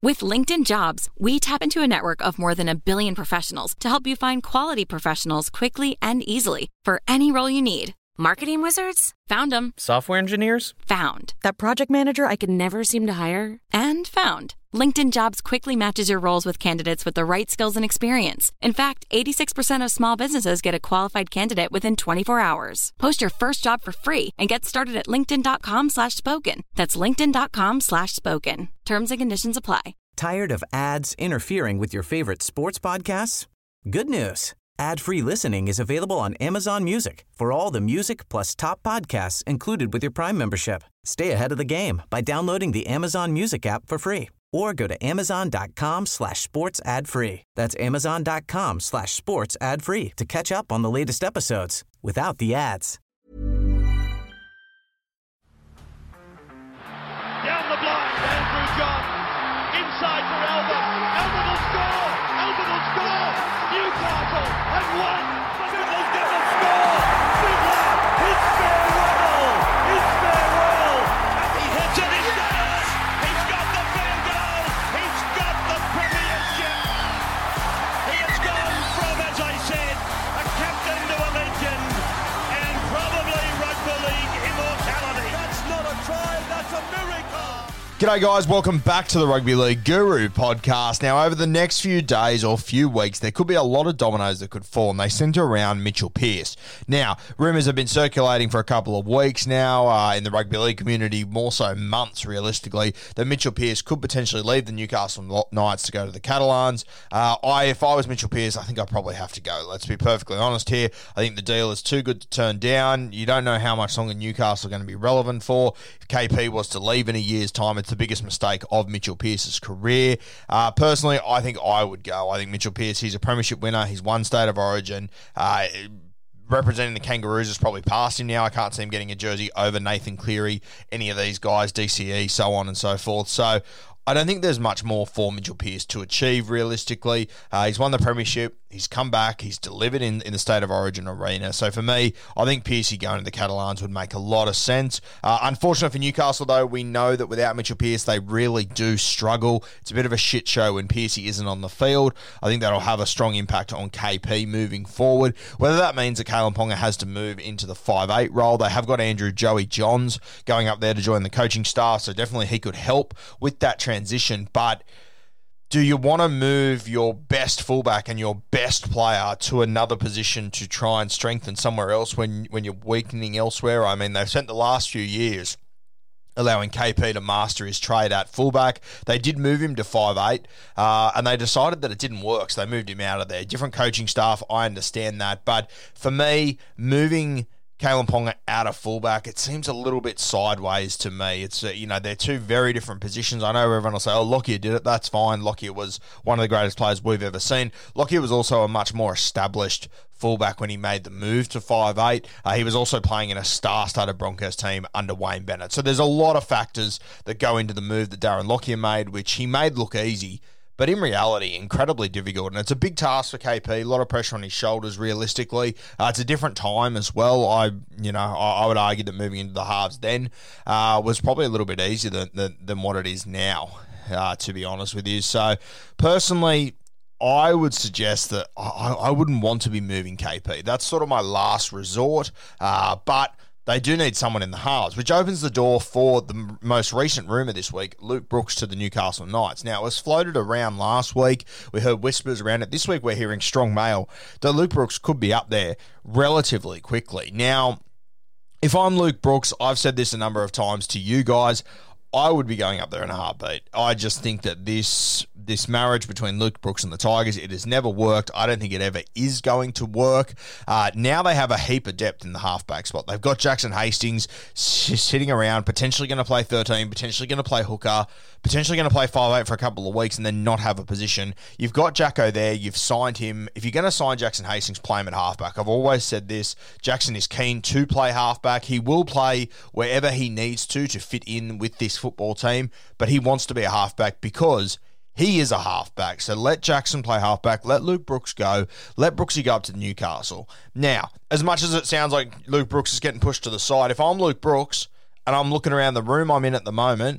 With LinkedIn Jobs, we tap into a network of more than 1 billion professionals to help you find quality professionals quickly and easily for any role you need. Marketing wizards? Found them. Software engineers? Found. That project manager I could never seem to hire? And found. LinkedIn Jobs quickly matches your roles with candidates with the right skills and experience. In fact, 86% of small businesses get a qualified candidate within 24 hours. Post your first job for free and get started at linkedin.com/spoken. That's linkedin.com/spoken. Terms and conditions apply. Tired of ads interfering with your favorite sports podcasts? Good news. Ad-free listening is available on Amazon Music for all the music plus top podcasts included with your Prime membership. Stay ahead of the game by downloading the Amazon Music app for free or go to amazon.com/sports ad free. That's amazon.com/sports ad free to catch up on the latest episodes without the ads. Down the blind, Andrew John. Inside for Albert. Albert will score. Albert will score. Newcastle have won. Fiddler's going to score. Fiddler, it's farewell. It's farewell. And he hits it. He scores. He's got the field goal. He's got the premiership. He has gone from, as I said, a captain to a legend and probably rugby league immortality. That's not a try. That's a miracle. G'day guys, welcome back to the Rugby League Guru podcast. Now over the next few days or few weeks, there could be a lot of dominoes that could fall, and they centre around Mitchell Pearce. Now, rumours have been circulating for a couple of weeks now in the rugby league community, more so months realistically, that Mitchell Pearce could potentially leave the Newcastle Knights to go to the Catalans. If I was Mitchell Pearce, I think I'd probably have to go. Let's be perfectly honest here. I think the deal is too good to turn down. You don't know how much longer Newcastle are going to be relevant for. If KP was to leave in a year's time, it's the biggest mistake of Mitchell Pearce's career. Personally, I think I would go. I think Mitchell Pearce, he's a premiership winner. He's won State of Origin. Representing the Kangaroos is probably past him now. I can't see him getting a jersey over Nathan Cleary, any of these guys, DCE, so on and so forth. So I don't think there's much more for Mitchell Pearce to achieve realistically. He's won the premiership. He's come back. He's delivered in the State of Origin arena. So for me, I think Pearcey going to the Catalans would make a lot of sense. Unfortunately for Newcastle, though, we know that without Mitchell Pearce, they really do struggle. It's a bit of a shit show when Pearcey isn't on the field. I think that'll have a strong impact on KP moving forward. Whether that means that Kalen Ponga has to move into the 5'8 role, they have got Andrew Joey Johns going up there to join the coaching staff, so definitely he could help with that transition. But do you want to move your best fullback and your best player to another position to try and strengthen somewhere else when you're weakening elsewhere? I mean, they've spent the last few years allowing KP to master his trade at fullback. They did move him to 5'8", and they decided that it didn't work, so they moved him out of there. Different coaching staff, I understand that. But for me, moving Kalen Ponga out of fullback, it seems a little bit sideways to me. It's they're two very different positions. I know everyone will say, oh, Lockyer did it. That's fine. Lockyer was one of the greatest players we've ever seen. Lockyer was also a much more established fullback when he made the move to 5'8". He was also playing in a star-studded Broncos team under Wayne Bennett. So there's a lot of factors that go into the move that Darren Lockyer made, which he made look easy, but in reality, incredibly difficult. And it's a big task for KP, a lot of pressure on his shoulders, realistically. It's a different time as well. I would argue that moving into the halves then was probably a little bit easier than what it is now, to be honest with you. So, personally, I would suggest that I wouldn't want to be moving KP. That's sort of my last resort, but they do need someone in the halves, which opens the door for the most recent rumour this week, Luke Brooks to the Newcastle Knights. Now, it was floated around last week. We heard whispers around it. This week, we're hearing strong mail that Luke Brooks could be up there relatively quickly. Now, if I'm Luke Brooks, I've said this a number of times to you guys, I would be going up there in a heartbeat. I just think that this marriage between Luke Brooks and the Tigers, it has never worked. I don't think it ever is going to work. Now they have a heap of depth in the halfback spot. They've got Jackson Hastings sitting around, potentially going to play 13, potentially going to play hooker, potentially going to play 5'8" for a couple of weeks and then not have a position. You've got Jacko there. You've signed him. If you're going to sign Jackson Hastings, play him at halfback. I've always said this. Jackson is keen to play halfback. He will play wherever he needs to fit in with this football team, but he wants to be a halfback because he is a halfback. So let Jackson play halfback. Let Luke Brooks go. Let Brooksy go up to Newcastle. Now, as much as it sounds like Luke Brooks is getting pushed to the side, if I'm Luke Brooks and I'm looking around the room I'm in at the moment,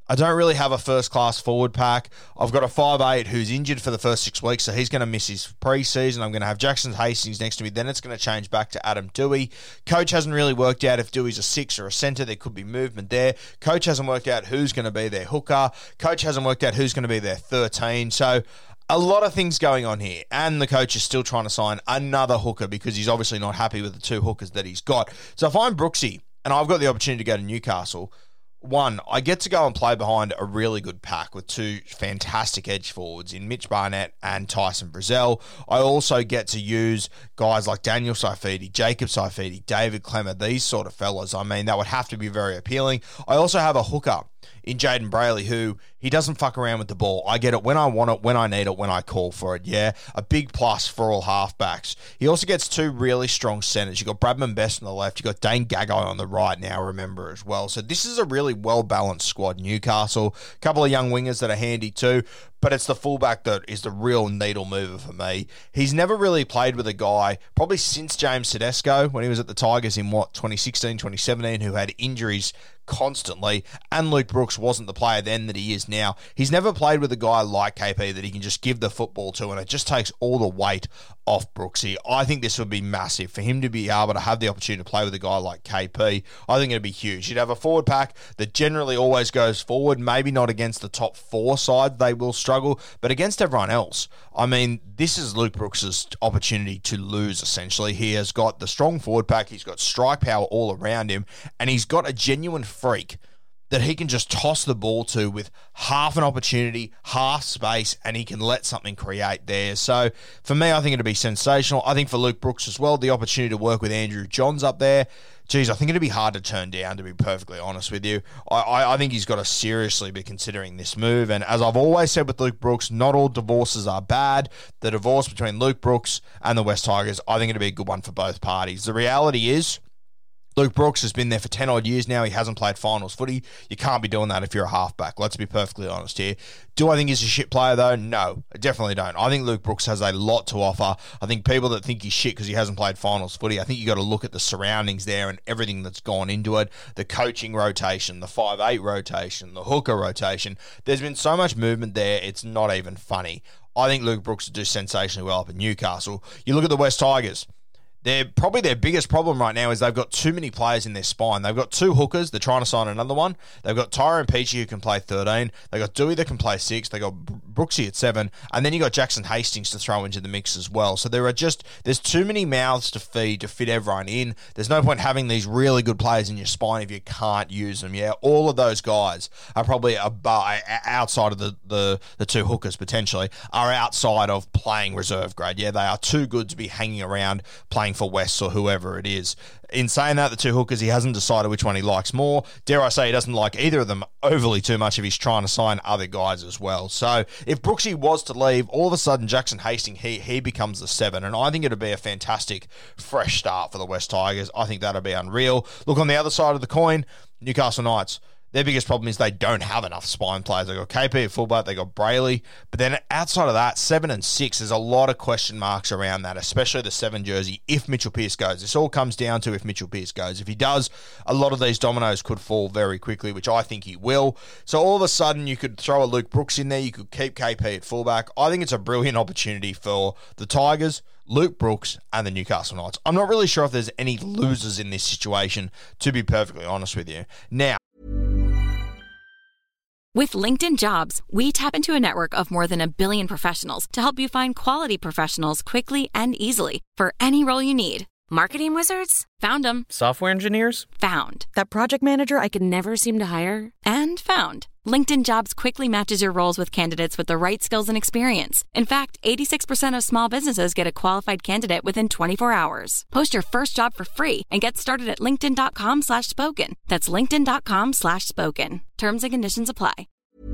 I don't really have a first-class forward pack. I've got a 5'8" who's injured for the first 6 weeks, so he's going to miss his preseason. I'm going to have Jackson Hastings next to me. Then it's going to change back to Adam Doueihi. Coach hasn't really worked out if Doueihi's a 6 or a centre. There could be movement there. Coach hasn't worked out who's going to be their hooker. Coach hasn't worked out who's going to be their 13. So a lot of things going on here, and the coach is still trying to sign another hooker because he's obviously not happy with the 2 hookers that he's got. So if I'm Brooksy and I've got the opportunity to go to Newcastle, one, I get to go and play behind a really good pack with 2 fantastic edge forwards in Mitch Barnett and Tyson Frizzell. I also get to use guys like Daniel Saifiti, Jacob Saifiti, David Klemmer, these sort of fellas. I mean, that would have to be very appealing. I also have a hooker in Jaden Brayley, who he doesn't fuck around with the ball. I get it when I want it, when I need it, when I call for it. Yeah, a big plus for all halfbacks. He also gets 2 really strong centres. You've got Bradman Best on the left. You've got Dane Gagai on the right now, remember, as well. So this is a really well-balanced squad, Newcastle. A couple of young wingers that are handy too, but it's the fullback that is the real needle mover for me. He's never really played with a guy, probably since James Tedesco, when he was at the Tigers in, 2016, 2017, who had injuries constantly, and Luke Brooks wasn't the player then that he is now. He's never played with a guy like KP that he can just give the football to, and it just takes all the weight off Brooksy. I think this would be massive for him to be able to have the opportunity to play with a guy like KP. I think it'd be huge. You'd have a forward pack that generally always goes forward, maybe not against the top 4 side, they will struggle, but against everyone else. I mean, this is Luke Brooks' opportunity to lose, essentially. He has got the strong forward pack, he's got strike power all around him, and he's got a genuine freak that he can just toss the ball to with half an opportunity, half space, and he can let something create there. So for me, I think it'd be sensational. I think for Luke Brooks as well, the opportunity to work with Andrew Johns up there, geez, I think it'd be hard to turn down, to be perfectly honest with you. I think he's got to seriously be considering this move. And as I've always said with Luke Brooks, not all divorces are bad. The divorce between Luke Brooks and the West Tigers, I think it'd be a good one for both parties. The reality is, Luke Brooks has been there for 10 odd years now. He hasn't played finals footy. You can't be doing that if you're a halfback. Let's be perfectly honest here. Do I think he's a shit player though? No, I definitely don't. I think Luke Brooks has a lot to offer. I think people that think he's shit because he hasn't played finals footy, I think you got to look at the surroundings there and everything that's gone into it. The coaching rotation, the 5'8" rotation, the hooker rotation. There's been so much movement there, it's not even funny. I think Luke Brooks would do sensationally well up in Newcastle. You look at the West Tigers. Probably their biggest problem right now is they've got too many players in their spine. They've got 2 hookers. They're trying to sign another one. They've got Tyrone Peachey who can play 13. They've got Doueihi that can play 6. They've got Brooksy at 7. And then you got Jackson Hastings to throw into the mix as well. So there's too many mouths to feed to fit everyone in. There's no point having these really good players in your spine if you can't use them. Yeah, all of those guys are probably outside of the 2 hookers potentially, are outside of playing reserve grade. Yeah, they are too good to be hanging around playing for West or whoever it is. In saying that, the 2 hookers, he hasn't decided which one he likes more. Dare I say he doesn't like either of them overly too much if he's trying to sign other guys as well. So if Brooksy was to leave, all of a sudden Jackson Hastings, he becomes the 7, and I think it'd be a fantastic fresh start for the West Tigers. I think that'd be unreal. Look, on the other side of the coin, Newcastle Knights. Their biggest problem is they don't have enough spine players. They've got KP at fullback, they've got Brayley. But then outside of that, 7 and 6, there's a lot of question marks around that, especially the 7 jersey, if Mitchell Pearce goes. This all comes down to if Mitchell Pearce goes. If he does, a lot of these dominoes could fall very quickly, which I think he will. So all of a sudden, you could throw a Luke Brooks in there. You could keep KP at fullback. I think it's a brilliant opportunity for the Tigers, Luke Brooks, and the Newcastle Knights. I'm not really sure if there's any losers in this situation, to be perfectly honest with you. Now, with LinkedIn Jobs, we tap into a network of more than 1 billion professionals to help you find quality professionals quickly and easily for any role you need. Marketing wizards? Found them. Software engineers? Found. That project manager I could never seem to hire? And found. LinkedIn Jobs quickly matches your roles with candidates with the right skills and experience. In fact, 86% of small businesses get a qualified candidate within 24 hours. Post your first job for free and get started at linkedin.com/spoken. That's linkedin.com/spoken. Terms and conditions apply.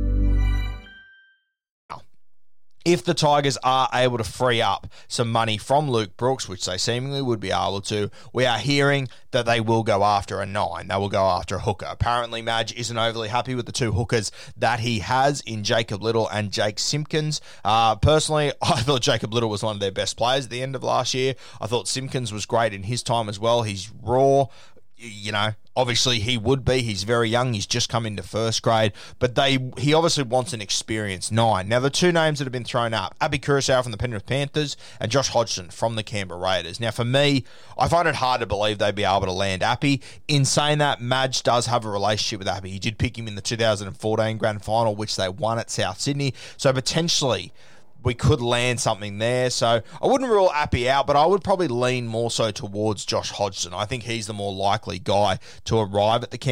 if the Tigers are able to free up some money from Luke Brooks, which they seemingly would be able to, we are hearing that they will go after a 9. They will go after a hooker. Apparently, Madge isn't overly happy with the two hookers that he has in Jacob Little and Jake Simpkins. Personally, I thought Jacob Little was one of their best players at the end of last year. I thought Simpkins was great in his time as well. He's raw. You know, Obviously, he would be. He's very young. He's just come into first grade. But he obviously wants an experienced 9. Now, the two names that have been thrown up, Api Koroisau from the Penrith Panthers and Josh Hodgson from the Canberra Raiders. Now, for me, I find it hard to believe they'd be able to land Api. In saying that, Madge does have a relationship with Api. He did pick him in the 2014 Grand Final, which they won at South Sydney. So, potentially, we could land something there. So I wouldn't rule Api out, but I would probably lean more so towards Josh Hodgson. I think he's the more likely guy to arrive at the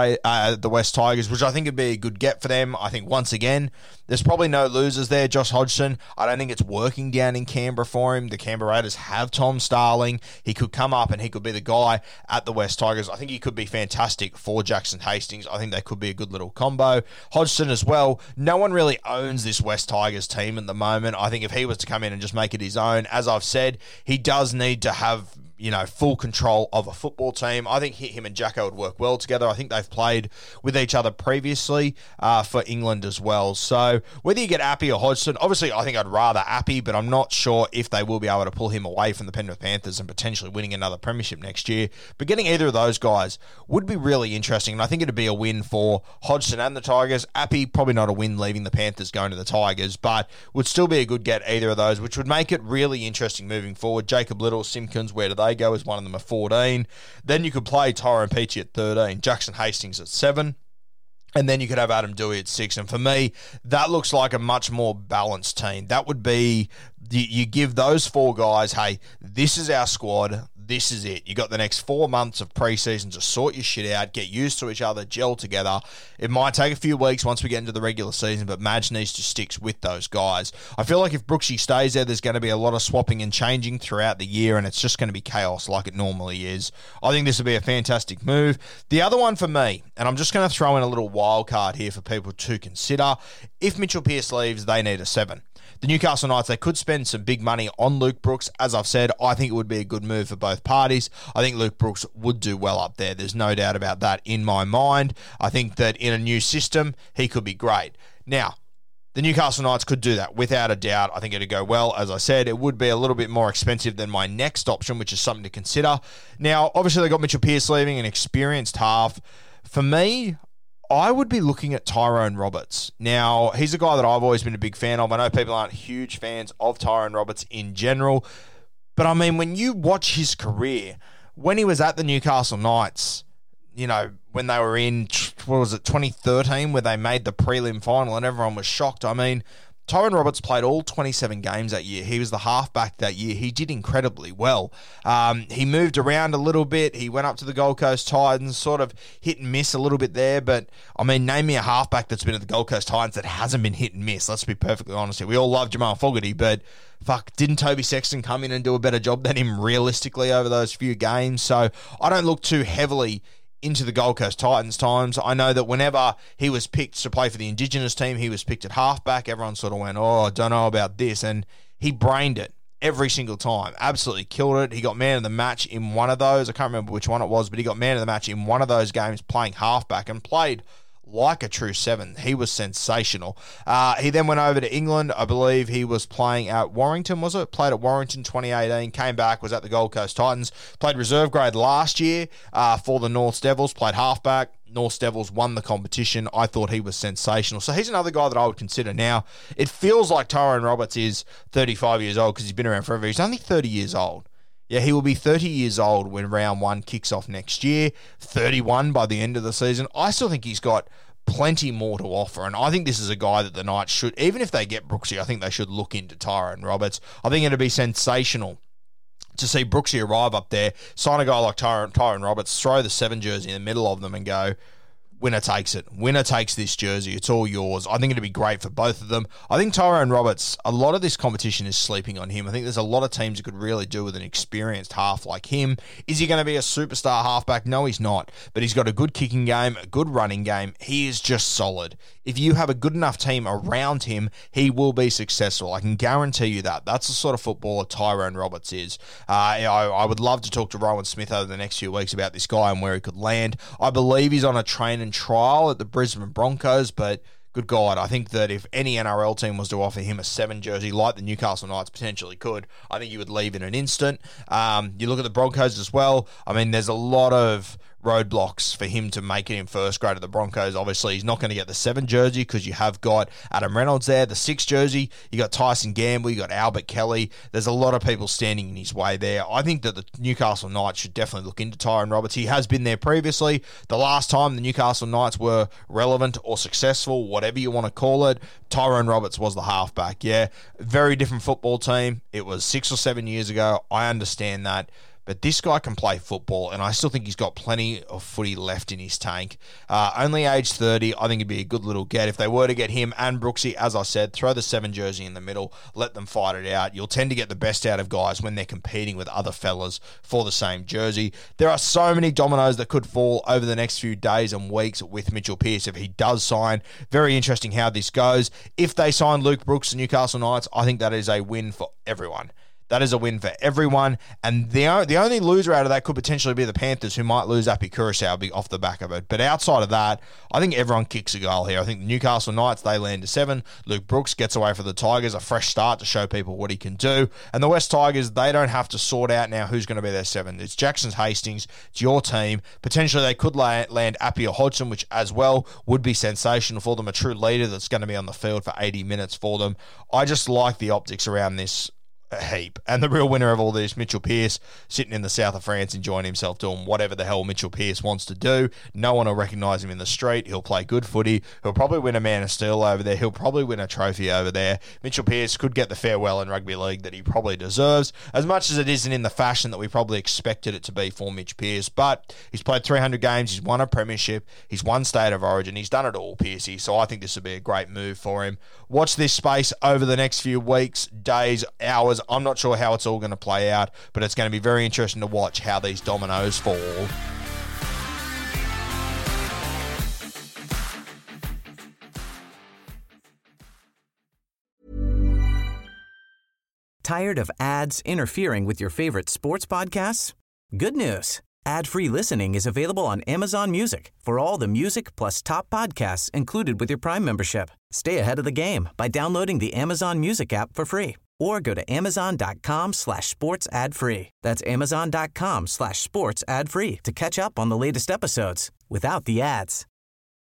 the West Tigers, which I think would be a good get for them. I think, once again, there's probably no losers there. Josh Hodgson, I don't think it's working down in Canberra for him. The Canberra Raiders have Tom Starling. He could come up and he could be the guy at the West Tigers. I think he could be fantastic for Jackson Hastings. I think they could be a good little combo. Hodgson as well. No one really owns this West Tigers team at the moment. I think if he was to come in and just make it his own, as I've said, he does need to have, full control of a football team. I think him and Jacko would work well together. I think they've played with each other previously for England as well. So whether you get Api or Hodgson, obviously I think I'd rather Api, but I'm not sure if they will be able to pull him away from the Penrith Panthers and potentially winning another premiership next year. But getting either of those guys would be really interesting, and I think it'd be a win for Hodgson and the Tigers. Api, probably not a win leaving the Panthers going to the Tigers, but would still be a good get either of those, which would make it really interesting moving forward. Jacob Little, Simpkins, where do they go? As one of them at 14. Then you could play Tyrone Peachey at 13, Jackson Hastings at 7. And then you could have Adam Doueihi at 6. And for me, that looks like a much more balanced team. That would be, you give those 4 guys, hey, this is our squad. This is it. You got the next 4 months of preseason to sort your shit out, get used to each other, gel together. It might take a few weeks once we get into the regular season, but Madge needs to stick with those guys. I feel like if Brooksy stays there, there's going to be a lot of swapping and changing throughout the year, and it's just going to be chaos like it normally is. I think this would be a fantastic move. The other one for me, and I'm just going to throw in a little wild card here for people to consider, if Mitchell Pearce leaves, they need a 7. The Newcastle Knights, they could spend some big money on Luke Brooks. As I've said, I think it would be a good move for both parties. I think Luke Brooks would do well up there. There's no doubt about that in my mind. I think that in a new system, he could be great. Now, the Newcastle Knights could do that without a doubt. I think it'd go well. As I said, it would be a little bit more expensive than my next option, which is something to consider. Now, obviously, they got Mitchell Pearce leaving, an experienced half. For me, I would be looking at Tyrone Roberts. Now, he's a guy that I've always been a big fan of. I know people aren't huge fans of Tyrone Roberts in general, but I mean, when you watch his career, when he was at the Newcastle Knights, when they were in, 2013, where they made the prelim final and everyone was shocked. I mean, Tyrone Roberts played all 27 games that year. He was the halfback that year. He did incredibly well. He moved around a little bit. He went up to the Gold Coast Titans, sort of hit and miss a little bit there. But, I mean, name me a halfback that's been at the Gold Coast Titans that hasn't been hit and miss. Let's be perfectly honest here. We all love Jamal Fogarty, but didn't Toby Sexton come in and do a better job than him realistically over those few games? So I don't look too heavily into the Gold Coast Titans times. I know that whenever he was picked to play for the Indigenous team, he was picked at halfback. Everyone sort of went, I don't know about this. And he brained it every single time. Absolutely killed it. He got man of the match in one of those. I can't remember which one it was, but he got man of the match in one of those games playing halfback and played like a true 7. He was sensational. He then went over to England. I believe he was playing at Warrington, was it? Played at Warrington 2018, came back, was at the Gold Coast Titans, played reserve grade last year for the North Devils, played halfback. North Devils won the competition. I thought he was sensational. So he's another guy that I would consider. Now, it feels like Tyrone Roberts is 35 years old because he's been around forever. He's only 30 years old. Yeah, he will be 30 years old when round 1 kicks off next year, 31 by the end of the season. I still think he's got plenty more to offer, and I think this is a guy that the Knights should, even if they get Brooksy, I think they should look into Tyrone Roberts. I think it'd be sensational to see Brooksy arrive up there, sign a guy like Tyrone Roberts, throw the 7 jersey in the middle of them and go, winner takes it. Winner takes this jersey. It's all yours. I think it'd be great for both of them. I think Tyrone Roberts, a lot of this competition is sleeping on him. I think there's a lot of teams that could really do with an experienced half like him. Is he going to be a superstar halfback? No, he's not. But he's got a good kicking game, a good running game. He is just solid. If you have a good enough team around him, he will be successful. I can guarantee you that. That's the sort of footballer Tyrone Roberts is. I would love to talk to Rowan Smith over the next few weeks about this guy and where he could land. I believe he's on a train and trial at the Brisbane Broncos, but good God, I think that if any NRL team was to offer him a 7 jersey like the Newcastle Knights potentially could, I think he would leave in an instant. You look at the Broncos as well. I mean, there's a lot of roadblocks for him to make it in first grade at the Broncos. Obviously, he's not going to get the 7 jersey because you have got Adam Reynolds there. The 6 jersey, you got Tyson Gamble, you got Albert Kelly. There's a lot of people standing in his way there. I think that the Newcastle Knights should definitely look into Tyrone Roberts. He has been there previously. The last time the Newcastle Knights were relevant or successful, whatever you want to call it, Tyrone Roberts was the halfback. Yeah, very different football team. It was 6 or 7 years ago. I understand that. But this guy can play football, and I still think he's got plenty of footy left in his tank. Only age 30, I think it'd be a good little get. If they were to get him and Brooksy, as I said, throw the 7 jersey in the middle, let them fight it out. You'll tend to get the best out of guys when they're competing with other fellas for the same jersey. There are so many dominoes that could fall over the next few days and weeks with Mitchell Pearce if he does sign. Very interesting how this goes. If they sign Luke Brooks to Newcastle Knights, I think that is a win for everyone. That is a win for everyone. And the only loser out of that could potentially be the Panthers, who might lose Api Kurosau off the back of it. But outside of that, I think everyone kicks a goal here. I think the Newcastle Knights, they land to 7. Luke Brooks gets away for the Tigers, a fresh start to show people what he can do. And the West Tigers, they don't have to sort out now who's going to be their 7. It's Jackson Hastings. It's your team. Potentially they could land Appy or Hodgson, which as well would be sensational for them, a true leader that's going to be on the field for 80 minutes for them. I just like the optics around this a heap. And the real winner of all this, Mitchell Pearce, sitting in the south of France enjoying himself doing whatever the hell Mitchell Pearce wants to do. No one will recognise him in the street. He'll play good footy. He'll probably win a Man of Steel over there. He'll probably win a trophy over there. Mitchell Pearce could get the farewell in rugby league that he probably deserves, as much as it isn't in the fashion that we probably expected it to be for Mitch Pearce. But he's played 300 games. He's won a premiership. He's won State of Origin. He's done it all, Pearcey. So I think this would be a great move for him. Watch this space over the next few weeks, days, hours. I'm not sure how it's all going to play out, but it's going to be very interesting to watch how these dominoes fall. Tired of ads interfering with your favorite sports podcasts? Good news. Ad-free listening is available on Amazon Music for all the music plus top podcasts included with your Prime membership. Stay ahead of the game by downloading the Amazon Music app for free or go to amazon.com/sports ad free. That's amazon.com/sports ad free to catch up on the latest episodes without the ads.